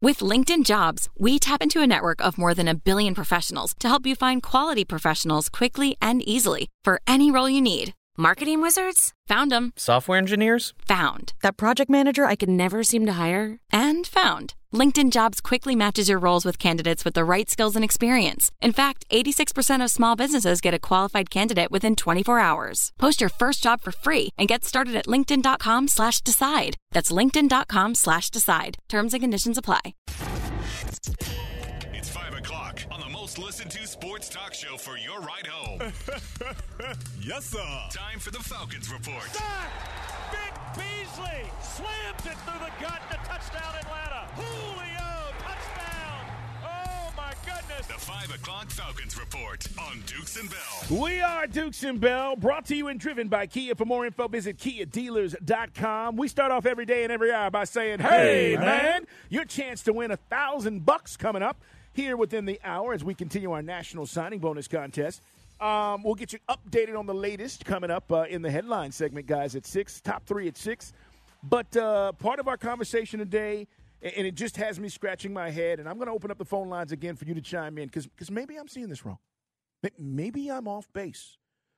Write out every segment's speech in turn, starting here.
With LinkedIn Jobs, we tap into a network of more than 1 billion professionals to help you find quality professionals quickly and easily for any role you need. Marketing wizards? Found them. Software engineers? Found. That project manager I could never seem to hire? And found. LinkedIn Jobs quickly matches your roles with candidates with the right skills and experience. In fact, 86% of small businesses get a qualified candidate within 24 hours. Post your first job for free and get started at linkedin.com/decide. That's linkedin.com/decide. Terms and conditions apply. It's 5 o'clock on the most listened to sports talk show for your ride home. Yes, sir. Time for the Falcons Report. Vic Beasley slams it through the gut to touchdown Atlanta. Julio, touchdown. Oh, my goodness. The 5 o'clock Falcons Report on Dukes and Bell. We are Dukes and Bell, brought to you and driven by Kia. For more info, visit KiaDealers.com. We start off every day and every hour by saying, hey, man, your chance to win $1,000 coming up here within the hour as we continue our national signing bonus contest. We'll get you updated on the latest coming up in the headline segment, guys, at 6, top 3 at 6. But part of our conversation today, and it just has me scratching my head, and I'm going to open up the phone lines again for you to chime in because maybe I'm seeing this wrong. Maybe I'm off base.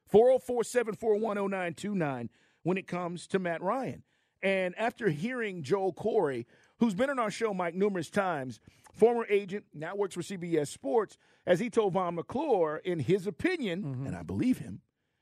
404-741-0929 when it comes to Matt Ryan. And after hearing Joel Corey, who's been on our show, Mike, numerous times, former agent, now works for CBS Sports, as he told Von McClure, in his opinion, and I believe him,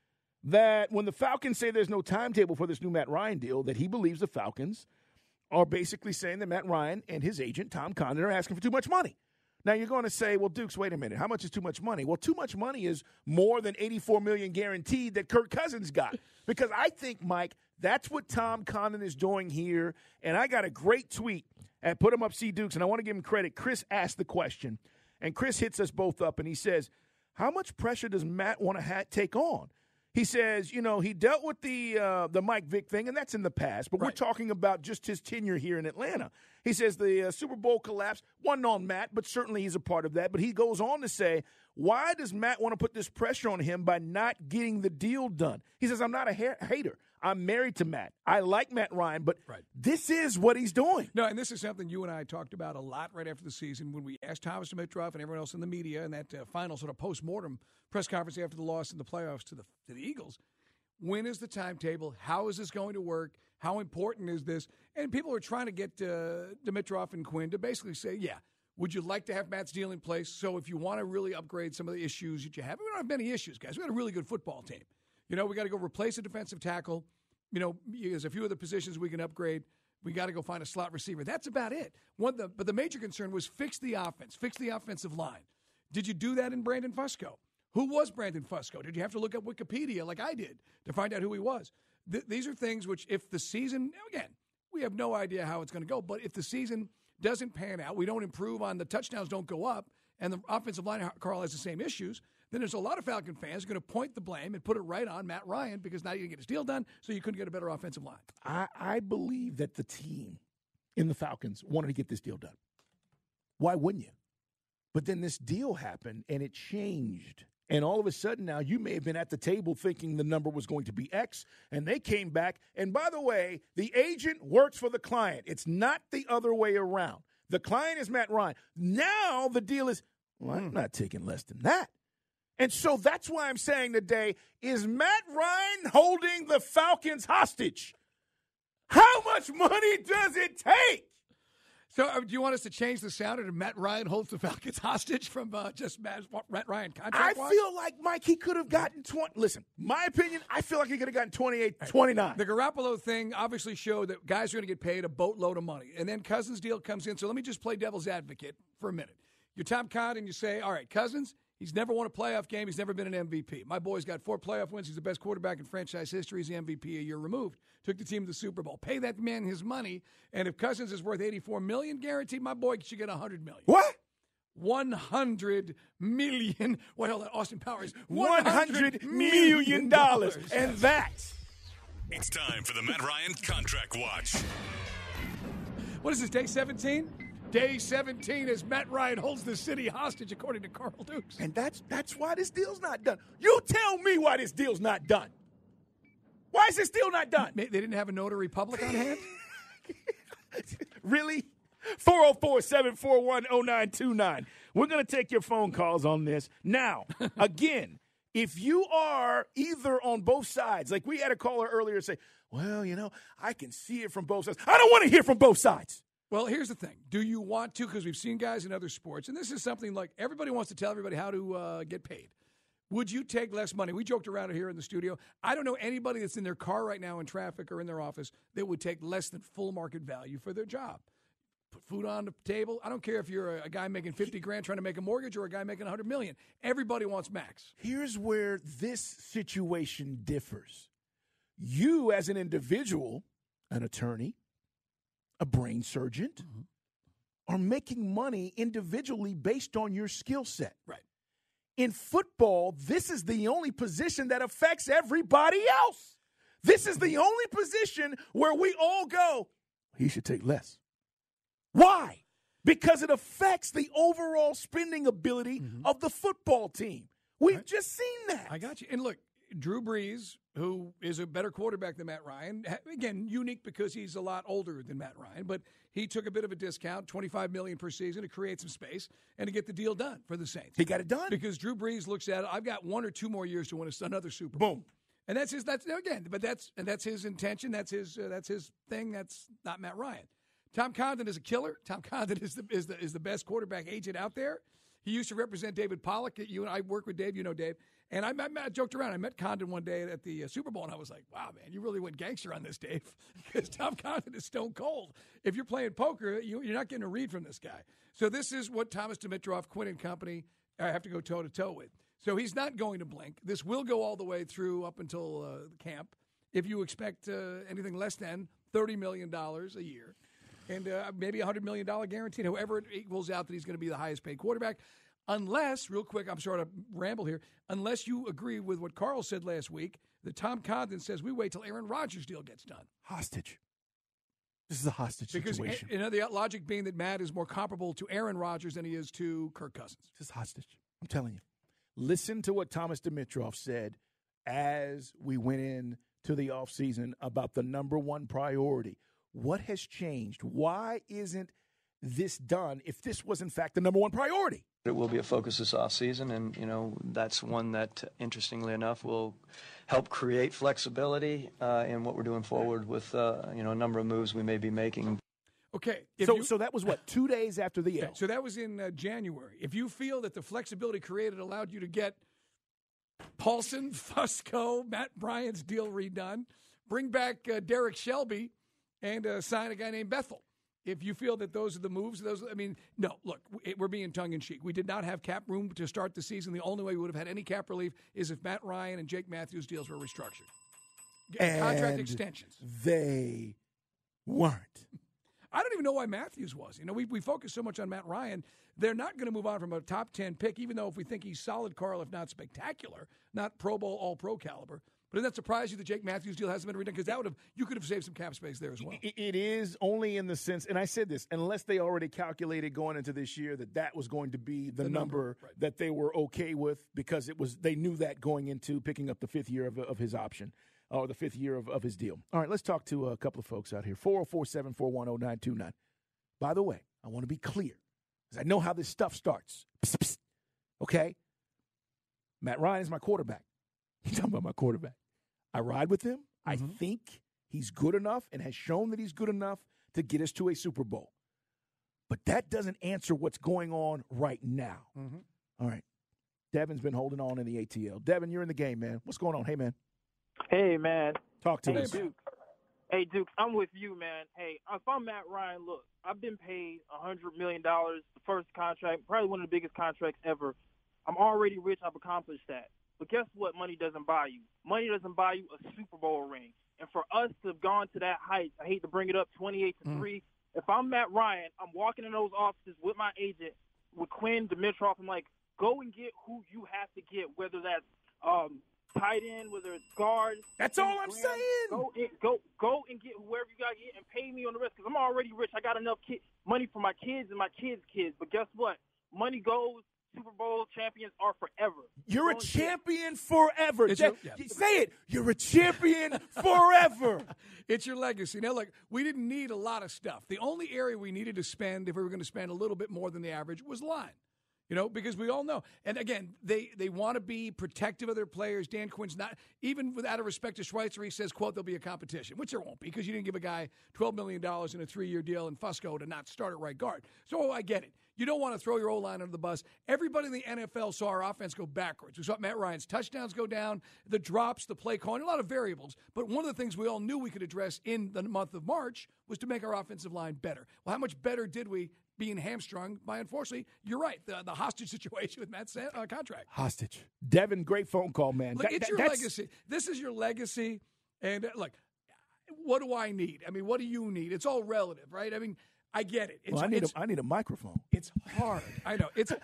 that when the Falcons say there's no timetable for this new Matt Ryan deal, that he believes the Falcons are basically saying that Matt Ryan and his agent, Tom Condon, are asking for too much money. Now, you're going to say, well, Dukes, wait a minute. How much is too much money? Well, too much money is more than $84 million guaranteed that Kirk Cousins got. Because I think, Mike, that's what Tom Condon is doing here. And I got a great tweet at Put 'em Up C Dukes, and I want to give him credit. Chris asked the question, and Chris hits us both up, and he says, how much pressure does Matt want to take on? He says, you know, he dealt with the Mike Vick thing, and that's in the past. But We're talking about just his tenure here in Atlanta. He says the Super Bowl collapse wasn't on Matt, but certainly he's a part of that. But he goes on to say, why does Matt want to put this pressure on him by not getting the deal done? He says, I'm not a hater. I'm married to Matt. I like Matt Ryan, but this is what he's doing. No, and this is something you and I talked about a lot right after the season when we asked Thomas Dimitroff and everyone else in the media in that final sort of post-mortem press conference after the loss in the playoffs to the Eagles. When is the timetable? How is this going to work? How important is this? And people are trying to get Dimitroff and Quinn to basically say, yeah, would you like to have Matt's deal in place? So if you want to really upgrade some of the issues that you have, we don't have many issues, guys. We got a really good football team. You know, we got to go replace a defensive tackle. You know, there's a few other positions we can upgrade. We got to go find a slot receiver. That's about it. But the major concern was fix the offense, fix the offensive line. Did you do that in Brandon Fusco? Who was Brandon Fusco? Did you have to look up Wikipedia like I did to find out who he was? These are things which, if the season, again, we have no idea how it's going to go, but if the season doesn't pan out, we don't improve on the touchdowns don't go up, and the offensive line, Carl, has the same issues, then there's a lot of Falcon fans going to point the blame and put it right on Matt Ryan because now you didn't get his deal done, so you couldn't get a better offensive line. I believe that the team in the Falcons wanted to get this deal done. Why wouldn't you? But then this deal happened, and it changed. And all of a sudden now you may have been at the table thinking the number was going to be X, and they came back. And by the way, the agent works for the client. It's not the other way around. The client is Matt Ryan. Now the deal is, well, I'm not taking less than that. And so that's why I'm saying today, is Matt Ryan holding the Falcons hostage? How much money does it take? So do you want us to change the sound to Matt Ryan holds the Falcons hostage from just Matt Ryan contract? I feel like, Mike, he could have gotten 20. Listen, my opinion, I feel like he could have gotten 28, 29. The Garoppolo thing obviously showed that guys are going to get paid a boatload of money. And then Cousins' deal comes in. So let me just play devil's advocate for a minute. You're Tom Condon and you say, all right, Cousins, he's never won a playoff game. He's never been an MVP. My boy's got 4 playoff wins. He's the best quarterback in franchise history. He's the MVP a year removed. Took the team to the Super Bowl. Pay that man his money. And if Cousins is worth $84 million guaranteed, my boy should get $100 million. What? $100 million. What hell? Austin Powers. $100 million. And that's. It's time for the Matt Ryan Contract Watch. What is this, day 17? Day 17 as Matt Ryan holds the city hostage, according to Carl Dukes. And that's why this deal's not done. You tell me why this deal's not done. Why is this deal not done? They didn't have a notary public on hand? Really? 404-741-0929. We're going to take your phone calls on this. Now, again, if you are either on both sides, like we had a caller earlier say, well, I can see it from both sides. I don't want to hear from both sides. Well, here's the thing. Do you want to? Because we've seen guys in other sports, and this is something like everybody wants to tell everybody how to get paid. Would you take less money? We joked around here in the studio. I don't know anybody that's in their car right now in traffic or in their office that would take less than full market value for their job. Put food on the table. I don't care if you're a guy making $50,000 trying to make a mortgage or a guy making $100 million. Everybody wants max. Here's where this situation differs. You, as an individual, an attorney, a brain surgeon, are making money individually based on your skill set. Right. In football, this is the only position that affects everybody else. This is the only position where we all go, he should take less. Why? Because it affects the overall spending ability of the football team. We've just seen that. I got you. And look, Drew Brees, who is a better quarterback than Matt Ryan, again, unique because he's a lot older than Matt Ryan, but he took a bit of a discount, $25 million per season, to create some space and to get the deal done for the Saints. He got it done. Because Drew Brees looks at it, I've got 1 or 2 more years to win another Super Bowl. Boom. And that's his his intention, that's his thing, that's not Matt Ryan. Tom Condon is a killer. Tom Condon is the best quarterback agent out there. He used to represent David Pollack. You and I work with Dave. You know Dave. And I joked around. I met Condon one day at the Super Bowl, and I was like, wow, man, you really went gangster on this, Dave, because Tom Condon is stone cold. If you're playing poker, you're not getting a read from this guy. So this is what Thomas Dimitroff, Quinn and company have to go toe-to-toe with. So he's not going to blink. This will go all the way through up until the camp. If you expect anything less than $30 million a year and maybe $100 million guaranteed, however it equals out that he's going to be the highest-paid quarterback, unless, real quick, I'm sorry to ramble here, unless you agree with what Carl said last week, that Tom Condon says we wait till Aaron Rodgers' deal gets done. Hostage. This is a hostage situation. Because the logic being that Matt is more comparable to Aaron Rodgers than he is to Kirk Cousins. This is hostage. I'm telling you. Listen to what Thomas Dimitroff said as we went in to the offseason about the number one priority. What has changed? Why isn't this done if this was, in fact, the number one priority? It will be a focus this offseason, and, that's one that, interestingly enough, will help create flexibility in what we're doing forward with, a number of moves we may be making. Okay. So that was, 2 days after the L? So that was in January. If you feel that the flexibility created allowed you to get Paulson, Fusco, Matt Bryant's deal redone, bring back Derek Shelby, and sign a guy named Bethel. If you feel that those are the moves, no, look, we're being tongue-in-cheek. We did not have cap room to start the season. The only way we would have had any cap relief is if Matt Ryan and Jake Matthews' deals were restructured. And contract extensions. They weren't. I don't even know why Matthews was. We focus so much on Matt Ryan. They're not going to move on from a top 10 pick, even though if we think he's solid, Carl, if not spectacular, not Pro Bowl, All-Pro caliber. But doesn't that surprise you that Jake Matthews' deal hasn't been redone? Because you could have saved some cap space there as well. It is only in the sense, and I said this, unless they already calculated going into this year that was going to be the number right, that they were okay with, because they knew that going into picking up the 5th year of his option, or the 5th year of his deal. All right, let's talk to a couple of folks out here. 404-741-0929. By the way, I want to be clear, because I know how this stuff starts. Psst, psst. Okay? Matt Ryan is my quarterback. You're talking about my quarterback. I ride with him. I think he's good enough and has shown that he's good enough to get us to a Super Bowl. But that doesn't answer what's going on right now. All right. Devin's been holding on in the ATL. Devin, you're in the game, man. What's going on? Hey, man. Hey, man. Talk to us. Duke. Hey, Duke, I'm with you, man. Hey, if I'm Matt Ryan, look, I've been paid $100 million, the first contract, probably one of the biggest contracts ever. I'm already rich. I've accomplished that. But guess what money doesn't buy you? Money doesn't buy you a Super Bowl ring. And for us to have gone to that height, I hate to bring it up, 28-3, if I'm Matt Ryan, I'm walking in those offices with my agent, with Quinn Dimitroff. I'm like, go and get who you have to get, whether that's tight end, whether it's guard. That's all I'm saying. Go and get whoever you got to get and pay me on the rest, because I'm already rich. I got enough money for my kids and my kids' kids. But guess what? Money goes Super Bowl champions are forever. You're a champion forever. Say it. You're a champion forever. It's your legacy. Now, look, we didn't need a lot of stuff. The only area we needed to spend, if we were going to spend a little bit more than the average, was line. Because we all know. And, again, they want to be protective of their players. Dan Quinn's not, even without a respect to Schweitzer, he says, quote, there'll be a competition, which there won't be because you didn't give a guy $12 million in a 3-year deal in Fusco to not start at right guard. So I get it. You don't want to throw your O-line under the bus. Everybody in the NFL saw our offense go backwards. We saw Matt Ryan's touchdowns go down, the drops, the play calling, a lot of variables. But one of the things we all knew we could address in the month of March was to make our offensive line better. Well, how much better did we being hamstrung by, unfortunately, you're right, the hostage situation with Matt's contract. Hostage. Devin, great phone call, man. Look, it's your legacy. This is your legacy. And, look, what do I need? I mean, what do you need? It's all relative, right? I mean, I get it. I need a microphone. It's hard. I know. It's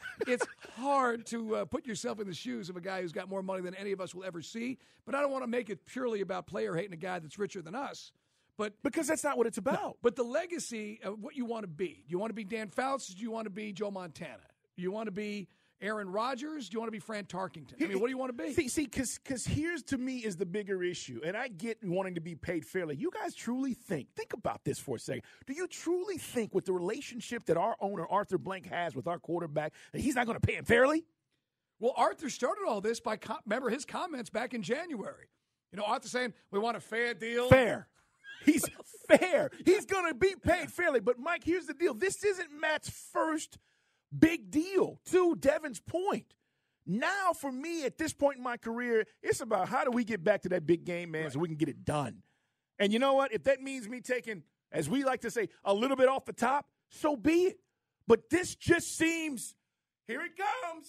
hard to put yourself in the shoes of a guy who's got more money than any of us will ever see. But I don't want to make it purely about player hating a guy that's richer than us. But because that's not what it's about. No, but the legacy of what you want to be. Do you want to be Dan Fouts? Do you want to be Joe Montana? Do you want to be Aaron Rodgers? Do you want to be Fran Tarkenton? I mean, what do you want to be? See, because here's to me is the bigger issue, and I get wanting to be paid fairly. You guys truly think about this for a second. Do you truly think with the relationship that our owner, Arthur Blank, has with our quarterback, that he's not going to pay him fairly? Well, Arthur started all this by, remember his comments back in January. Arthur saying, we want a fair deal. Fair. He's fair. He's going to be paid fairly. But, Mike, here's the deal. This isn't Matt's first big deal, to Devin's point. Now, for me, at this point in my career, it's about how do we get back to that big game, man, so we can get it done. And you know what? If that means me taking, as we like to say, a little bit off the top, so be it. But this just seems, here it comes,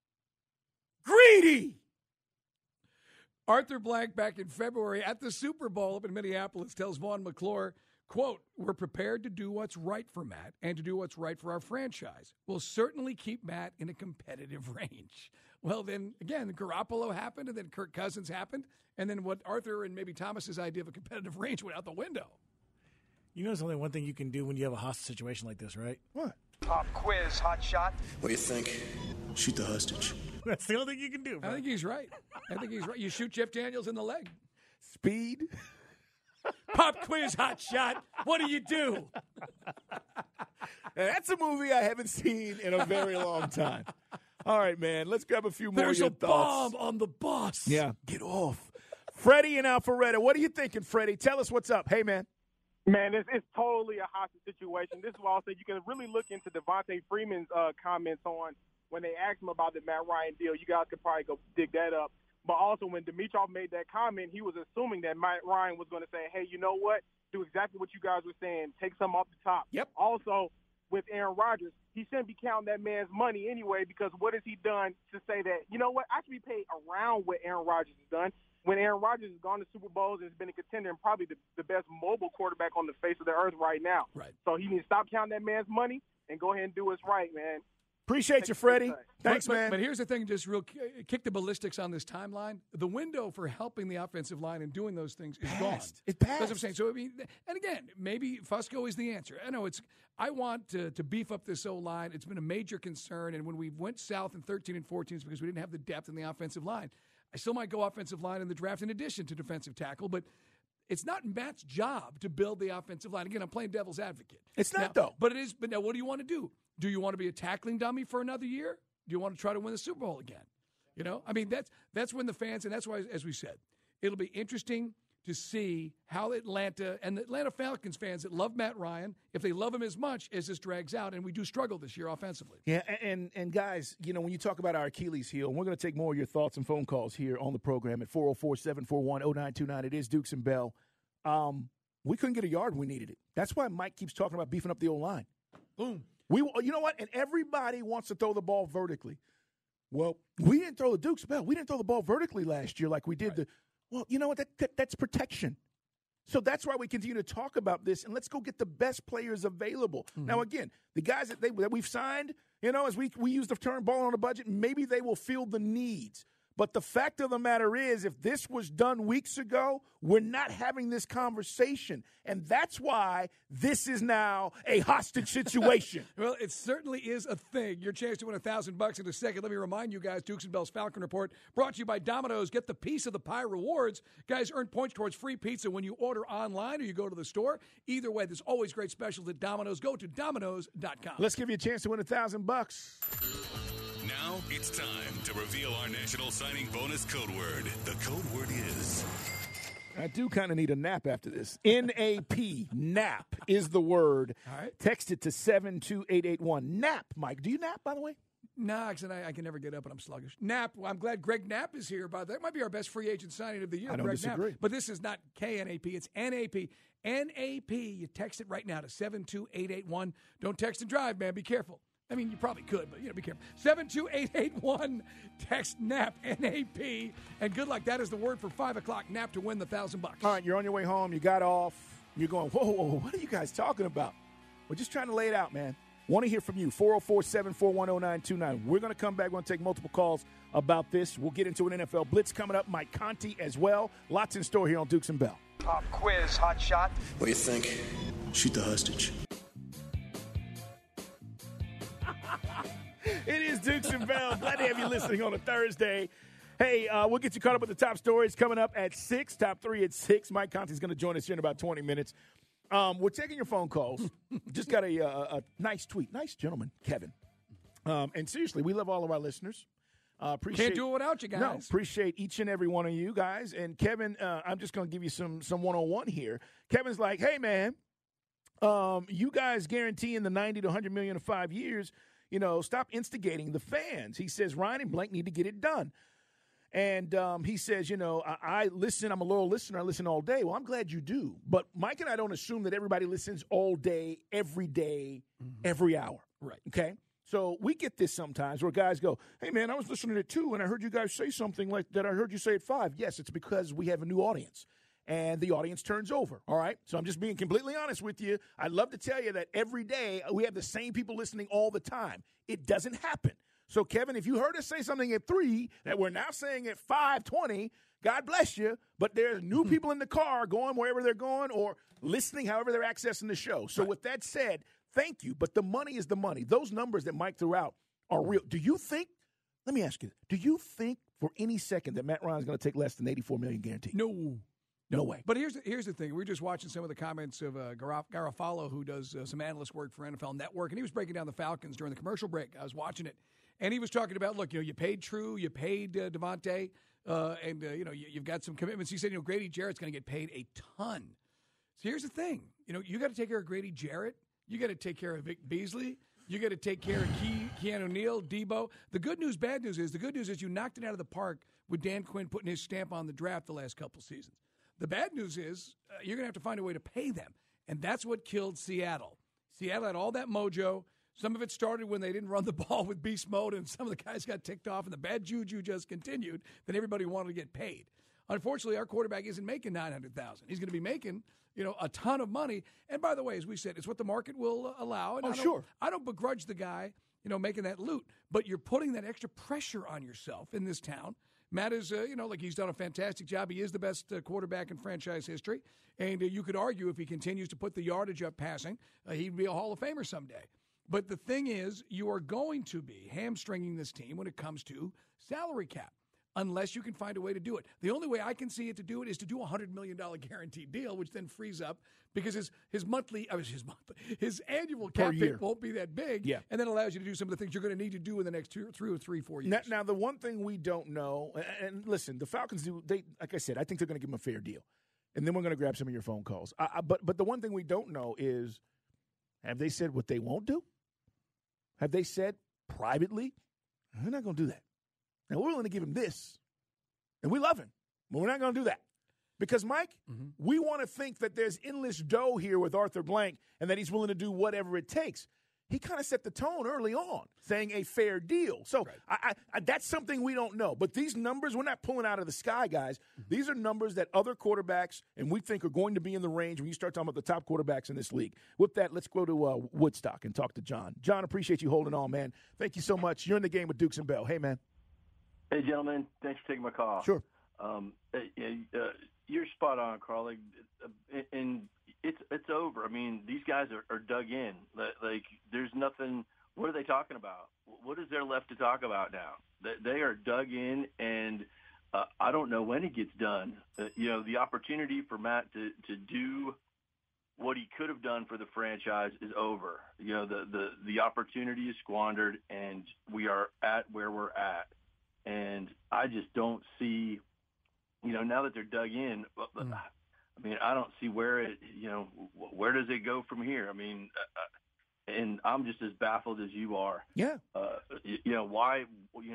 greedy. Arthur Blank back in February at the Super Bowl up in Minneapolis tells Vaughn McClure, quote, we're prepared to do what's right for Matt and to do what's right for our franchise. We'll certainly keep Matt in a competitive range. Well, then, again, Garoppolo happened, and then Kirk Cousins happened, and then what Arthur and maybe Thomas's idea of a competitive range went out the window. You know there's only one thing you can do when you have a hostage situation like this, right? What? Pop quiz, hot shot. What do you think? Shoot the hostage. That's the only thing you can do, bro. I think he's right. You shoot Jeff Daniels in the leg. Speed. Pop quiz, hot shot. What do you do? That's a movie I haven't seen in a very long time. All right, man. Let's grab a few more There's of your a thoughts. bomb on the bus. Yeah, get off. Freddie in Alpharetta. What are you thinking, Freddie? Tell us what's up. Hey, man. Man, it's totally a hostage situation. This is why I'll say you can really look into Devontae Freeman's comments on when they asked him about the Matt Ryan deal. You guys could probably go dig that up. But also when Dimitroff made that comment, he was assuming that Matt Ryan was going to say, hey, you know what? Do exactly what you guys were saying. Take some off the top. Yep. Also, with Aaron Rodgers, he shouldn't be counting that man's money anyway because what has he done to say that, you know what, I should be paid around what Aaron Rodgers has done when Aaron Rodgers has gone to Super Bowls and has been a contender and probably the best mobile quarterback on the face of the earth right now. Right. So he needs to stop counting that man's money and go ahead and do what's right, man. Appreciate you, Freddie. Thanks, man. man. But here's the thing, just real kick the ballistics on this timeline. The window for helping the offensive line and doing those things is gone. It passed. That's what I'm saying. So, I mean, and again, maybe Fusco is the answer. I know I want to beef up this O-line. It's been a major concern, and when we went south in 13 and 14, it's because we didn't have the depth in the offensive line. I still might go offensive line in the draft in addition to defensive tackle, but it's not Matt's job to build the offensive line. Again, I'm playing devil's advocate. It's not, though. But it is. But now, what do you want to do? Do you want to be a tackling dummy for another year? Do you want to try to win the Super Bowl again? You know, I mean, that's when the fans, and that's why, as we said, it'll be interesting to see how Atlanta and the Atlanta Falcons fans that love Matt Ryan, if they love him as much as this drags out, and we do struggle this year offensively. Yeah, and guys, you know, when you talk about our Achilles heel, we're going to take more of your thoughts and phone calls here on the program at 404-741-0929. It is Dukes and Bell. We couldn't get a yard when we needed it. That's why Mike keeps talking about beefing up the O-line. Boom. You know what? And everybody wants to throw the ball vertically. Well, we didn't throw the Dukes Bell. We didn't throw the ball vertically last year like we did right. Well, you know what? That's protection. So that's why we continue to talk about this, and let's go get the best players available. Mm-hmm. Now, again, the guys that we've signed, you know, as we use the term ball on a budget, maybe they will fill the needs. But the fact of the matter is, if this was done weeks ago, we're not having this conversation. And that's why this is now a hostage situation. Well, it certainly is a thing. Your chance to win $1,000 in a second. Let me remind you guys, Dukes and Bell's Falcon Report brought to you by Domino's. Get the piece of the pie rewards. Guys, earn points towards free pizza when you order online or you go to the store. Either way, there's always great specials at Domino's. Go to Domino's.com. Let's give you a chance to win $1,000. Now it's time to reveal our national signing bonus code word. The code word is... I do kind of need a nap after this. N-A-P, nap is the word. All right. Text it to 72881. Nap, Mike. Do you nap, by the way? Nah, because I can never get up and I'm sluggish. Knapp, well, I'm glad Greg Knapp is here. That might be our best free agent signing of the year. I don't Greg disagree. Knapp. But this is not K-N-A-P. It's N-A-P. N-A-P. You text it right now to 72881. Don't text and drive, man. Be careful. I mean, you probably could, but, be careful. 72881. Text NAP, N-A-P. And good luck. That is the word for 5 o'clock, NAP, to win the $1,000. All right, you're on your way home. You got off. You're going, whoa, what are you guys talking about? We're just trying to lay it out, man. Want to hear from you. 404-741-0929. We're going to come back. We're going to take multiple calls about this. We'll get into an NFL Blitz coming up. Mike Conti as well. Lots in store here on Dukes and Bell. Pop quiz, hot shot. What do you think? Shoot the hostage. It is Dukes and Bell. Glad to have you listening on a Thursday. Hey, we'll get you caught up with the top stories coming up at 6, top 3 at 6. Mike Conti's going to join us here in about 20 minutes. We're taking your phone calls. Just got a nice tweet. Nice gentleman, Kevin. And seriously, we love all of our listeners. Can't do it without you guys. No, appreciate each and every one of you guys. And Kevin, I'm just going to give you some one-on-one here. Kevin's like, hey, man, you guys guaranteeing the 90 to 100 million in 5 years. Stop instigating the fans. He says, Ryan and Blank need to get it done. And he says, I listen. I'm a loyal listener. I listen all day. Well, I'm glad you do. But Mike and I don't assume that everybody listens all day, every hour. Right. Okay? So we get this sometimes where guys go, hey, man, I was listening at 2, and I heard you guys say something like that I heard you say at 5. Yes, it's because we have a new audience. And the audience turns over, all right? So I'm just being completely honest with you. I'd love to tell you that every day we have the same people listening all the time. It doesn't happen. So, Kevin, if you heard us say something at 3 that we're now saying at 5:20, God bless you, but there's new people in the car going wherever they're going or listening however they're accessing the show. So with that said, thank you, but the money is the money. Those numbers that Mike threw out are real. Do you think, let me ask you, do you think for any second that Matt Ryan's going to take less than $84 million guaranteed? No way. But here's the thing. We were just watching some of the comments of Garofalo, who does some analyst work for NFL Network, and he was breaking down the Falcons during the commercial break. I was watching it, and he was talking about, look, you paid True, you paid Devontae, and you've got some commitments. He said, Grady Jarrett's going to get paid a ton. So here's the thing. You got to take care of Grady Jarrett. You got to take care of Vic Beasley. You got to take care of Keanu Neal, Debo. The good news, bad news is you knocked it out of the park with Dan Quinn putting his stamp on the draft the last couple seasons. The bad news is you're going to have to find a way to pay them, and that's what killed Seattle. Seattle had all that mojo. Some of it started when they didn't run the ball with beast mode, and some of the guys got ticked off, and the bad juju just continued. Then everybody wanted to get paid. Unfortunately, our quarterback isn't making $900,000. He's going to be making a ton of money. And by the way, as we said, it's what the market will allow. And I don't begrudge the guy making that loot, but you're putting that extra pressure on yourself in this town. Matt is, he's done a fantastic job. He is the best quarterback in franchise history. And you could argue if he continues to put the yardage up passing, he'd be a Hall of Famer someday. But the thing is, you are going to be hamstringing this team when it comes to salary cap, unless you can find a way to do it. The only way I can see it to do it is to do a $100 million guaranteed deal, which then frees up because his annual cap hit won't be that big, and then allows you to do some of the things you're going to need to do in the next 2 or 3 or 4 years. Now, the one thing we don't know, and listen, the Falcons like I said, I think they're going to give him a fair deal, and then we're going to grab some of your phone calls. But the one thing we don't know is, have they said what they won't do? Have they said privately, we're not going to do that? Now, we're willing to give him this, and we love him, but we're not going to do that. Because, Mike, we want to think that there's endless dough here with Arthur Blank and that he's willing to do whatever it takes. He kind of set the tone early on, saying a fair deal. So I that's something we don't know. But these numbers, we're not pulling out of the sky, guys. These are numbers that other quarterbacks, and we think are going to be in the range when you start talking about the top quarterbacks in this league. With that, let's go to Woodstock and talk to John. John, appreciate you holding on, man. Thank you so much. You're in the game with Dukes and Bell. Hey, man. Hey, gentlemen. Thanks for taking my call. Sure. You're spot on, Carly. And it's over. I mean, these guys are dug in. Like, there's nothing. What are they talking about? What is there left to talk about now? They are dug in, and I don't know when it gets done. The opportunity for Matt to do what he could have done for the franchise is over. The opportunity is squandered, and we are at where we're at. And I just don't see, now that they're dug in, I mean, I don't see where where does it go from here? I mean, and I'm just as baffled as you are. Yeah. Why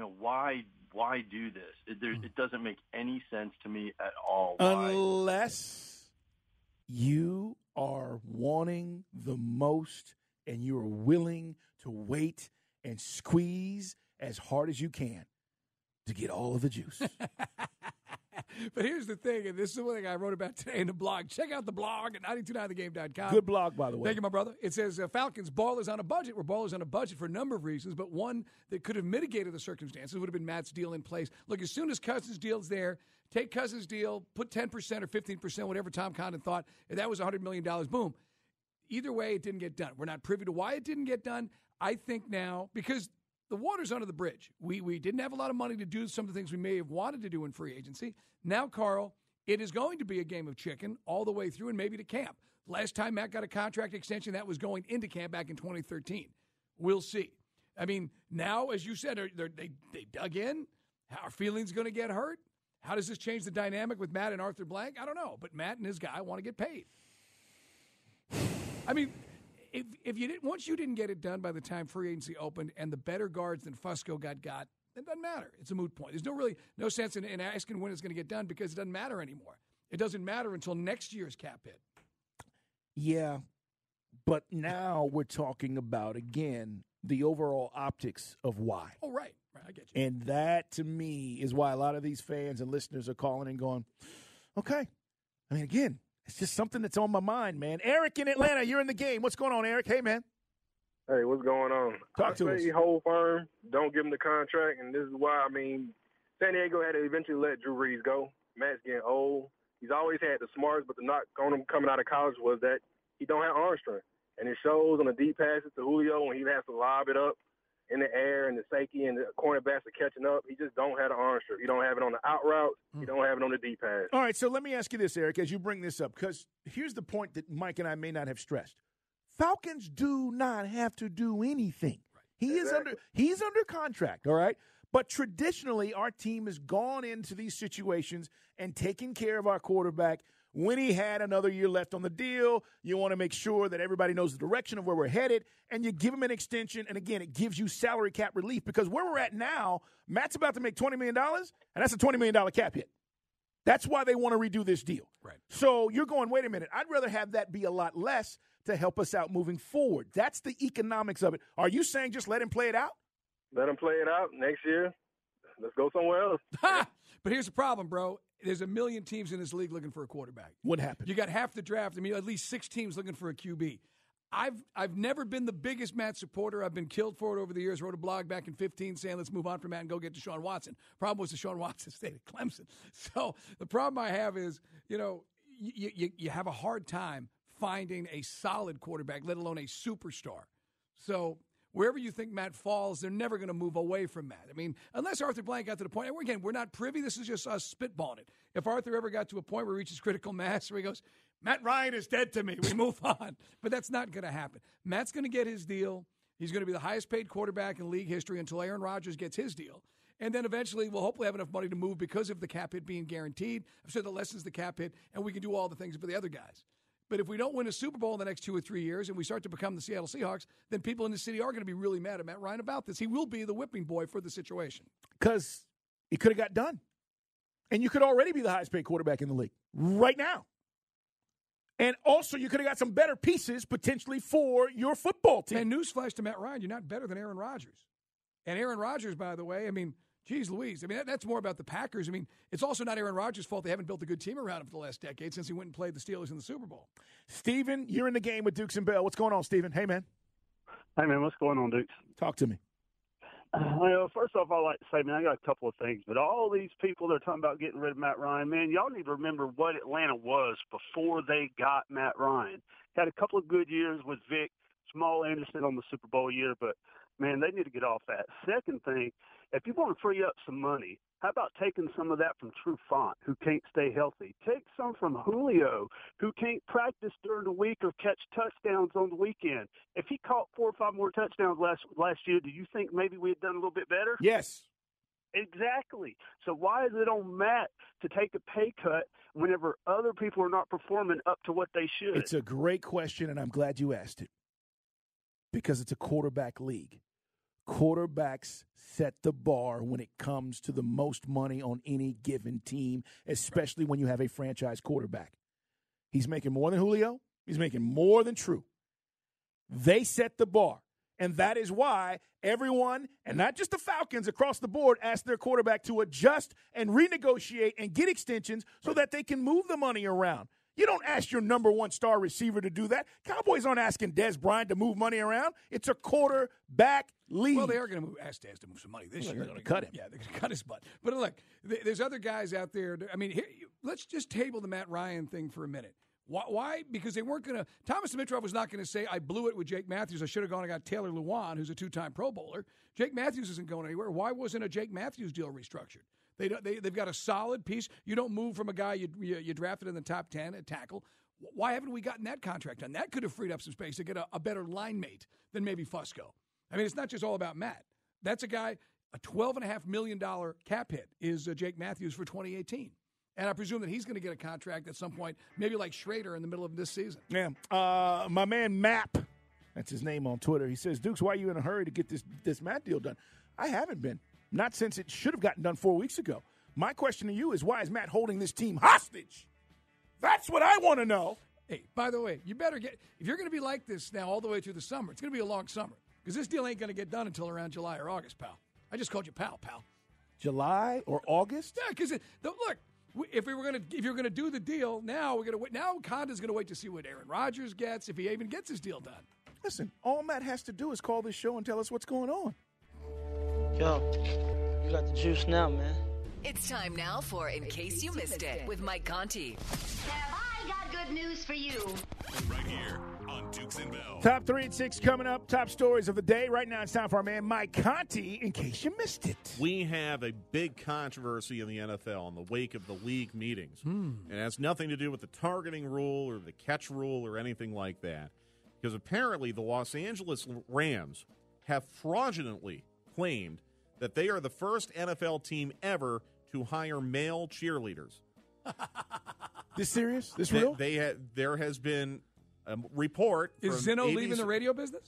do this? It doesn't make any sense to me at all. Why? Unless you are wanting the most and you are willing to wait and squeeze as hard as you can to get all of the juice. But here's the thing, and this is one thing I wrote about today in the blog. Check out the blog at 929thegame.com. Good blog, by the way. Thank you, my brother. It says Falcons ballers on a budget. We're ballers on a budget for a number of reasons, but one that could have mitigated the circumstances would have been Matt's deal in place. Look, as soon as Cousins' deal's there, take Cousins' deal, put 10% or 15%, whatever Tom Condon thought, and that was $100 million. Boom. Either way, it didn't get done. We're not privy to why it didn't get done. I think now, because the water's under the bridge. We didn't have a lot of money to do some of the things we may have wanted to do in free agency. Now, Carl, it is going to be a game of chicken all the way through and maybe to camp. Last time Matt got a contract extension, that was going into camp back in 2013. We'll see. I mean, now, as you said, they dug in. How are feelings going to get hurt? How does this change the dynamic with Matt and Arthur Blank? I don't know. But Matt and his guy want to get paid. I mean, once you didn't get it done by the time free agency opened and the better guards than Fusco got, it doesn't matter. It's a moot point. There's no sense in asking when it's going to get done because it doesn't matter anymore. It doesn't matter until next year's cap hit. Yeah, but now we're talking about, again, the overall optics of why. Oh, right. I get you. And that, to me, is why a lot of these fans and listeners are calling and going, okay. I mean, again, it's just something that's on my mind, man. Eric in Atlanta, you're in the game. What's going on, Eric? Hey, man. Hey, what's going on? Talk to us. Hold firm. Don't give him the contract. And this is why, San Diego had to eventually let Drew Brees go. Matt's getting old. He's always had the smarts, but the knock on him coming out of college was that he don't have arm strength. And it shows on the deep passes to Julio when he has to lob it up in the air and the safety and the cornerbacks are catching up. He just don't have the arm strength. He don't have it on the out route. He don't have it on the deep pass. All right, so let me ask you this, Eric, as you bring this up, because here's the point that Mike and I may not have stressed. Falcons do not have to do anything. Right. He's under contract, all right? But traditionally, our team has gone into these situations and taken care of our quarterback when he had another year left on the deal. You want to make sure that everybody knows the direction of where we're headed, and you give him an extension. And, again, it gives you salary cap relief because where we're at now, Matt's about to make $20 million, and that's a $20 million cap hit. That's why they want to redo this deal. Right. So you're going, wait a minute, I'd rather have that be a lot less to help us out moving forward. That's the economics of it. Are you saying just let him play it out? Let him play it out next year. Let's go somewhere else. But here's the problem, bro. There's a million teams in this league looking for a quarterback. What happened? You got half the draft. At least 6 teams looking for a QB. I've never been the biggest Matt supporter. I've been killed for it over the years. Wrote a blog back in 2015 saying let's move on from Matt and go get Deshaun Watson. Problem was Deshaun Watson stayed at Clemson. So the problem I have is, you have a hard time finding a solid quarterback, let alone a superstar. So wherever you think Matt falls, they're never going to move away from Matt. I mean, unless Arthur Blank got to the point, and again, we're not privy. This is just us spitballing it. If Arthur ever got to a point where he reaches critical mass where he goes, Matt Ryan is dead to me, we move on. But that's not going to happen. Matt's going to get his deal. He's going to be the highest paid quarterback in league history until Aaron Rodgers gets his deal. And then eventually we'll hopefully have enough money to move because of the cap hit being guaranteed. I'm sure that lessens the cap hit, and we can do all the things for the other guys. But if we don't win a Super Bowl in the next 2 or 3 years and we start to become the Seattle Seahawks, then people in the city are going to be really mad at Matt Ryan about this. He will be the whipping boy for the situation. Because it could have got done. And you could already be the highest paid quarterback in the league right now. And also you could have got some better pieces potentially for your football team. And newsflash to Matt Ryan, you're not better than Aaron Rodgers. And Aaron Rodgers, by the way, geez Louise. That's more about the Packers. It's also not Aaron Rodgers' fault they haven't built a good team around him for the last decade since he went and played the Steelers in the Super Bowl. Steven, you're in the game with Dukes and Bell. What's going on, Steven? Hey, man. Hey, man, what's going on, Dukes? Talk to me. Well, first off, I'd like to say, man, I got a couple of things. But all these people that are talking about getting rid of Matt Ryan, man, y'all need to remember what Atlanta was before they got Matt Ryan. Had a couple of good years with Vic, Small Anderson on the Super Bowl year, but, man, they need to get off that. Second thing, if you want to free up some money, how about taking some of that from Trufant, who can't stay healthy? Take some from Julio, who can't practice during the week or catch touchdowns on the weekend. If he caught 4 or 5 more touchdowns last year, do you think maybe we had done a little bit better? Yes. Exactly. So why is it on Matt to take a pay cut whenever other people are not performing up to what they should? It's a great question, and I'm glad you asked it, because it's a quarterback league. Quarterbacks set the bar when it comes to the most money on any given team, especially when you have a franchise quarterback. He's making more than Julio. He's making more than True. They set the bar, and that is why everyone, and not just the Falcons, across the board, asked their quarterback to adjust and renegotiate and get extensions so that they can move the money around. You don't ask your number one star receiver to do that. Cowboys aren't asking Dez Bryant to move money around. It's a quarterback league. Well, they are going to ask Dez to move some money this year. They're going to cut him. Yeah, they're going to cut his butt. But look, there's other guys out there. I mean, let's just table the Matt Ryan thing for a minute. Why? Because they weren't going to – Thomas Dimitroff was not going to say, I blew it with Jake Matthews. I should have gone and got Taylor Lewan, who's a 2-time Pro Bowler. Jake Matthews isn't going anywhere. Why wasn't a Jake Matthews deal restructured? They've got a solid piece. You don't move from a guy you drafted in the top 10 at tackle. Why haven't we gotten that contract done? That could have freed up some space to get a better line mate than maybe Fusco. I mean, it's not just all about Matt. That's a guy, a $12.5 million cap hit is Jake Matthews for 2018. And I presume that he's going to get a contract at some point, maybe like Schrader in the middle of this season. Yeah. My man Map, that's his name on Twitter, he says, Dukes, why are you in a hurry to get this Matt deal done? I haven't been. Not since it should have gotten done 4 weeks ago. My question to you is, why is Matt holding this team hostage? That's what I want to know. Hey, by the way, you better get – if you're going to be like this now all the way through the summer, it's going to be a long summer because this deal ain't going to get done until around July or August, pal. I just called you pal. July or August? Yeah, because look, if you're going to do the deal now, we're going to wait. Now Conda's going to wait to see what Aaron Rodgers gets if he even gets his deal done. Listen, all Matt has to do is call this show and tell us what's going on. Yo, you got the juice now, man. It's time now for In Case You Missed It with Mike Conti. Have I got good news for you? Right here on Dukes and Bell. Top 3 and 6 coming up. Top stories of the day. Right now it's time for our man Mike Conti, in case you missed it. We have a big controversy in the NFL in the wake of the league meetings. It has nothing to do with the targeting rule or the catch rule or anything like that. Because apparently the Los Angeles Rams have fraudulently claimed that they are the first NFL team ever to hire male cheerleaders. This serious? This real? There has been a report. Is from Zinno ABC. leaving the radio business?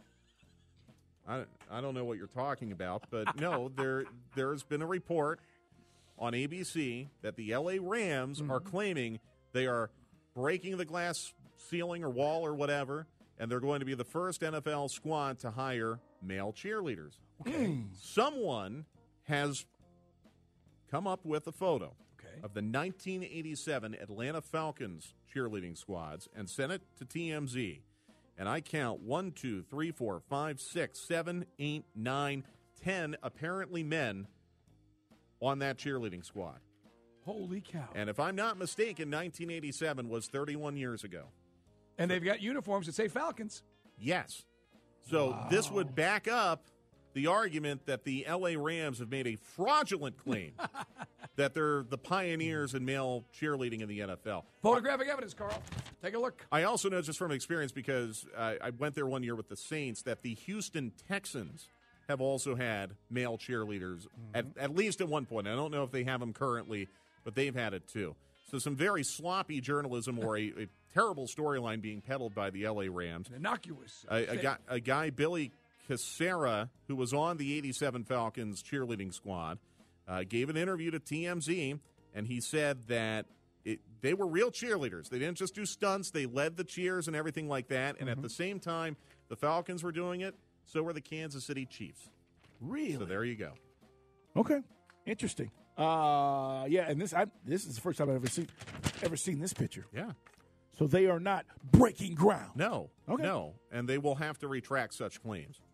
I don't know what you're talking about, but no, there's been a report on ABC that the LA Rams are claiming they are breaking the glass ceiling or wall or whatever, and they're going to be the first NFL squad to hire male cheerleaders. Okay. Someone has come up with a photo of the 1987 Atlanta Falcons cheerleading squads and sent it to TMZ. And I count 1, 2, 3, 4, 5, 6, 7, 8, 9, 10 apparently men on that cheerleading squad. Holy cow. And if I'm not mistaken, 1987 was 31 years ago. And they've got uniforms that say Falcons. Yes. So this would back up the argument that the L.A. Rams have made a fraudulent claim that they're the pioneers in male cheerleading in the NFL. Photographic evidence, Carl. Take a look. I also know just from experience, because I went there one year with the Saints, that the Houston Texans have also had male cheerleaders, at least at one point. I don't know if they have them currently, but they've had it too. So some very sloppy journalism or a terrible storyline being peddled by the L.A. Rams. Innocuous. A guy, Billy Cassera, who was on the 87 Falcons cheerleading squad, gave an interview to TMZ, and he said that they were real cheerleaders. They didn't just do stunts. They led the cheers and everything like that. And at the same time, the Falcons were doing it. So were the Kansas City Chiefs. Really? So there you go. Okay. Interesting. Yeah, and this is the first time I've ever seen this picture. Yeah. So they are not breaking ground. No. Okay. No. And they will have to retract such claims.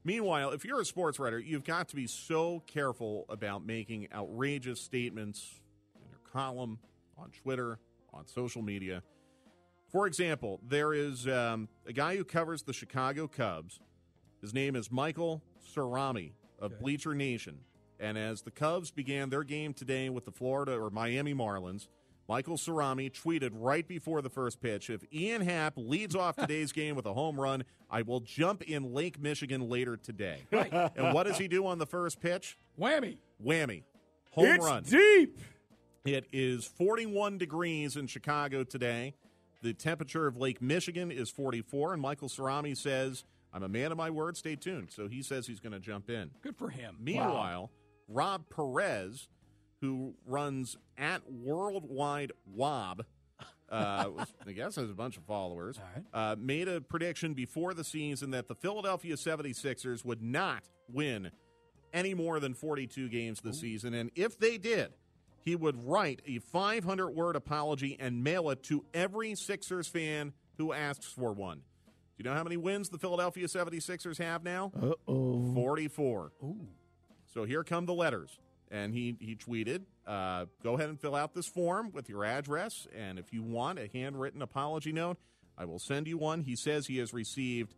Meanwhile, if you're a sports writer, you've got to be so careful about making outrageous statements in your column, on Twitter, on social media. For example, there is a guy who covers the Chicago Cubs. His name is Michael Cerami of Bleacher Nation. And as the Cubs began their game today with the Florida or Miami Marlins, Michael Cerami tweeted right before the first pitch, if Ian Happ leads off today's game with a home run, I will jump in Lake Michigan later today. Right. And what does he do on the first pitch? Whammy. Home run. It's deep. It is 41 degrees in Chicago today. The temperature of Lake Michigan is 44, and Michael Cerami says, I'm a man of my word, stay tuned. So he says he's going to jump in. Good for him. Meanwhile, Rob Perez, who runs at Worldwide Wob, I guess has a bunch of followers, made a prediction before the season that the Philadelphia 76ers would not win any more than 42 games this season. And if they did, he would write a 500-word apology and mail it to every Sixers fan who asks for one. Do you know how many wins the Philadelphia 76ers have now? 44. Ooh. So here come the letters. And he tweeted, go ahead and fill out this form with your address, and if you want a handwritten apology note, I will send you one. He says he has received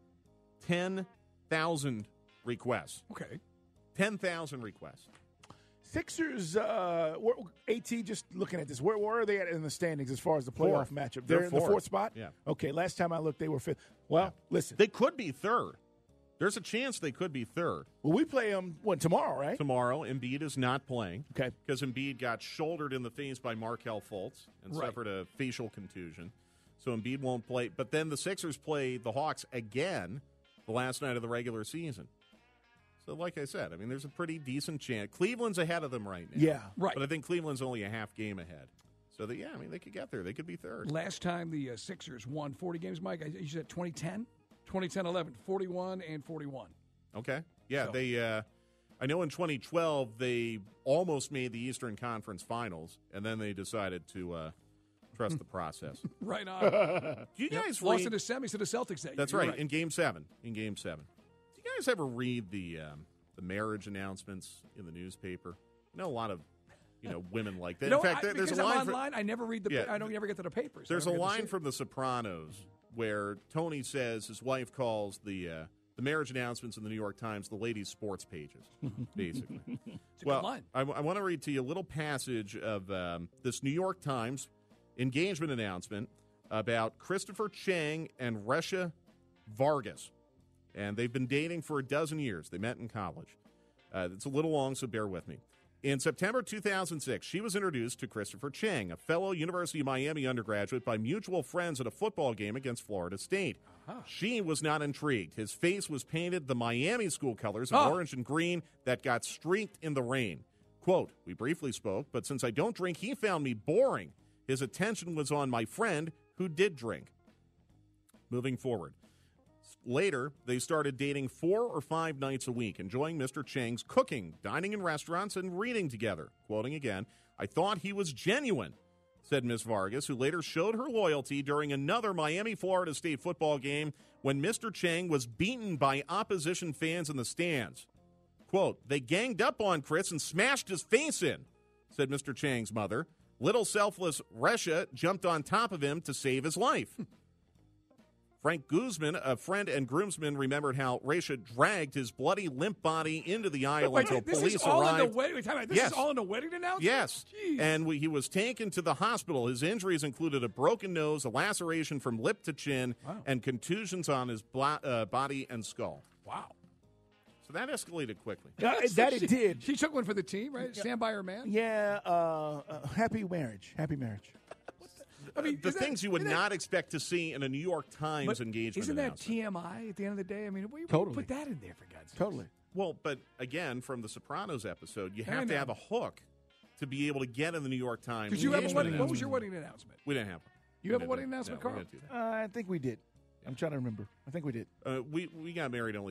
10,000 requests. Okay. 10,000 requests. Sixers, AT, just looking at this, where are they at in the standings as far as the playoff matchup? They're in the fourth spot? Yeah. Okay, last time I looked, they were fifth. Well, listen. They could be third. There's a chance they could be third. Well, we play them, tomorrow, right? Tomorrow. Embiid is not playing. Okay. Because Embiid got shouldered in the face by Markelle Fultz and suffered a facial contusion. So Embiid won't play. But then the Sixers play the Hawks again the last night of the regular season. So like I said, I mean, there's a pretty decent chance. Cleveland's ahead of them right now. Yeah. Right. But I think Cleveland's only a half game ahead. So, they could get there. They could be third. Last time the Sixers won 40 games, Mike, you said 2010? 2010-11, 41 and 41. Okay. Yeah, So- they I know in 2012 they almost made the Eastern Conference Finals, and then they decided to trust the process. Right on. Do you guys lost read in the semis to the Celtics that That's year. right, You're in Game 7. Do you guys ever read the marriage announcements in the newspaper? I know a lot of women like that. No, in fact, there's because a line I'm online. I never read I don't ever get to the papers. There's I a don't get to line see it. from The Sopranos where Tony says his wife calls the marriage announcements in the New York Times the ladies' sports pages, basically. It's a good line. I want to read to you a little passage of this New York Times engagement announcement about Christopher Chang and Resha Vargas. And they've been dating for a dozen years. They met in college. It's a little long, so bear with me. In September 2006, she was introduced to Christopher Chang, a fellow University of Miami undergraduate, by mutual friends at a football game against Florida State. She was not intrigued. His face was painted the Miami school colors of orange and green that got streaked in the rain. Quote, we briefly spoke, but since I don't drink, he found me boring. His attention was on my friend who did drink. Moving forward. Later, they started dating 4 or 5 nights a week, enjoying Mr. Chang's cooking, dining in restaurants, and reading together. Quoting again, I thought he was genuine, said Ms. Vargas, who later showed her loyalty during another Miami-Florida State football game when Mr. Chang was beaten by opposition fans in the stands. Quote, they ganged up on Chris and smashed his face in, said Mr. Chang's mother. Little selfless Resha jumped on top of him to save his life. Frank Guzman, a friend and groomsman, remembered how Resha dragged his bloody, limp body into the aisle until police arrived. This is all in the wedding announcement? Yes. Jeez. And he was taken to the hospital. His injuries included a broken nose, a laceration from lip to chin, and contusions on his body and skull. Wow. So that escalated quickly. It did. She took one for the team, right? Stand by her man? Yeah, happy marriage. Happy marriage. I mean, the things you would not expect to see in a New York Times engagement Isn't that announcement. TMI at the end of the day? I mean, we Totally. put that in there, for God's sake. Totally. Well, but again, from the Sopranos episode, you I have to know. have a hook to be able to get in the New York Times. Because you have a engagement wedding. What was announcement. your wedding announcement? We didn't have one. You have a wedding announcement, No, we Carl? didn't do that. I think we did. I'm trying to remember. I think we did. We got married only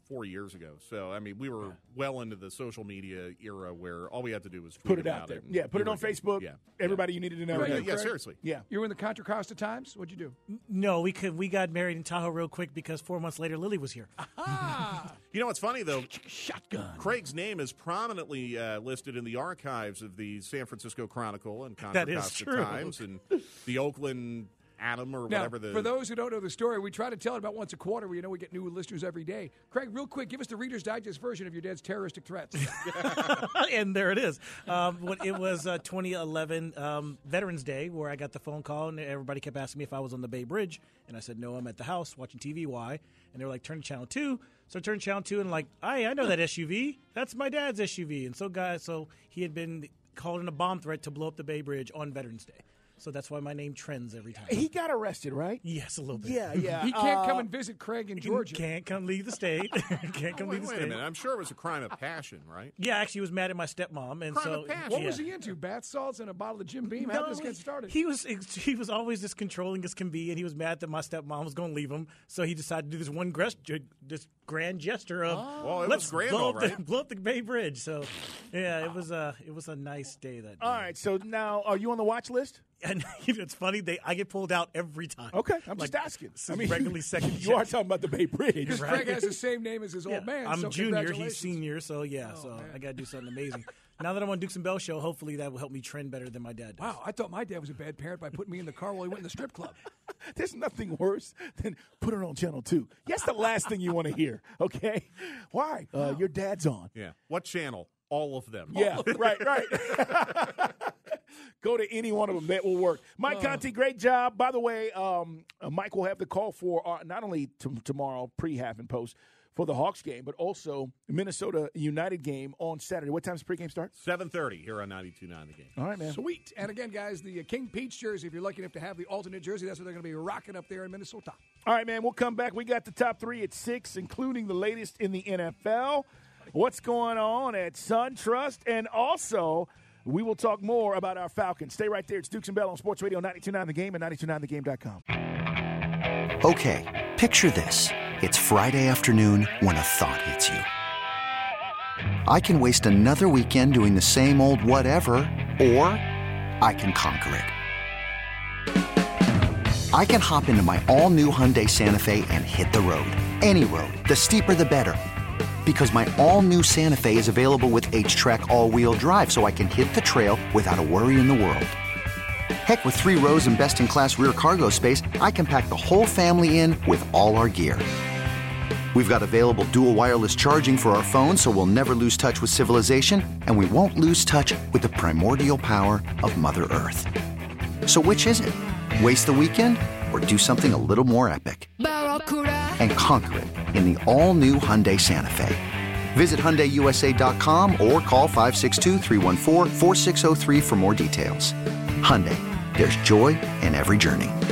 4 years ago. So, I mean, we were well into the social media era where all we had to do was put tweet it out about there. it. Yeah, put it on Facebook. Yeah. Everybody you needed to know. Yeah, seriously. Yeah. You were in the Contra Costa Times? What'd you do? No, we got married in Tahoe real quick because 4 months later Lily was here. You know what's funny, though? Shotgun. Craig's name is prominently listed in the archives of the San Francisco Chronicle and That Contra is Costa true. Times and the Oakland Atom or Now, whatever. for those who don't know the story, we try to tell it about once a quarter. We get new listeners every day. Craig, real quick, give us the Reader's Digest version of your dad's terroristic threats. And there it is. It was 2011 Veterans Day where I got the phone call, and everybody kept asking me if I was on the Bay Bridge. And I said, no, I'm at the house watching TV. Why? And they were like, turn to Channel 2. So I turned to Channel 2 and like, I know that SUV. That's my dad's SUV. And so he had been called in a bomb threat to blow up the Bay Bridge on Veterans Day. So that's why my name trends every time. He got arrested, right? Yes, a little bit. Yeah. He can't come and visit Craig in Georgia. Can't come leave the state. Can't come leave the Wait state. a minute. I'm sure it was a crime of passion, right? Yeah, actually, he was mad at my stepmom, and Crime so of passion. What was he into? Bath salts and a bottle of Jim Beam? How did this get started? He was always as controlling as can be, and he was mad that my stepmom was going to leave him. So he decided to do this grand gesture of let's blow up the Bay Bridge. So yeah, it was a nice day that day. All right, so now are you on the watch list? And it's funny, I get pulled out every time. Okay, I'm just asking. Regularly second. You are talking about the Bay Bridge, because right? Craig has the same name as his old man. I'm so junior, he's senior, so yeah. I got to do something amazing. Now that I'm on Dukes and Bell show, hopefully that will help me trend better than my dad does. Wow, I thought my dad was a bad parent by putting me in the car while he went in the strip club. There's nothing worse than put it on Channel 2. That's the last thing you want to hear, okay? Why? Your dad's on. Yeah. What channel? All of them. Yeah, right. Go to any one of them. That will work. Mike Conti, great job. By the way, Mike will have the call for not only tomorrow, pre-half and post, for the Hawks game, but also Minnesota United game on Saturday. What time does pregame start? 7:30 here on 92.9 The Game. All right, man. Sweet. And again, guys, the King Peach jersey, if you're lucky enough to have the alternate jersey, that's what they're going to be rocking up there in Minnesota. All right, man. We'll come back. We got the top 3 at 6, including the latest in the NFL. What's going on at SunTrust, and also we will talk more about our Falcons. Stay right there. It's Dukes and Bell on Sports Radio 92.9 The Game and 92.9thegame.com. Okay, picture this. It's Friday afternoon when a thought hits you. I can waste another weekend doing the same old whatever, or I can conquer it. I can hop into my all-new Hyundai Santa Fe and hit the road. Any road. The steeper, the better. Because my all-new Santa Fe is available with H-Track all-wheel drive, so I can hit the trail without a worry in the world. Heck, with 3 rows and best-in-class rear cargo space, I can pack the whole family in with all our gear. We've got available dual wireless charging for our phones, so we'll never lose touch with civilization, and we won't lose touch with the primordial power of Mother Earth. So which is it? Waste the weekend or do something a little more epic? And conquer it in the all-new Hyundai Santa Fe. Visit HyundaiUSA.com or call 562-314-4603 for more details. Hyundai, there's joy in every journey.